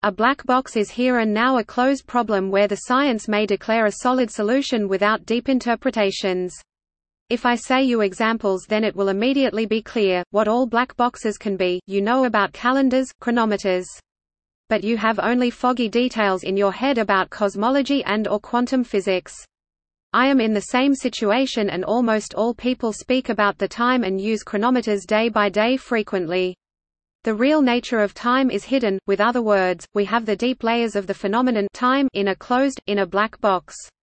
A black box is here and now a closed problem where the science may declare a solid solution without deep interpretations. If I say you examples, then it will immediately be clear what all black boxes can be. You know about calendars, chronometers. But you have only foggy details in your head about cosmology and/or quantum physics. I am in the same situation, and almost all people speak about the time and use chronometers day by day frequently. The real nature of time is hidden. With other words, we have the deep layers of the phenomenon time in a black box.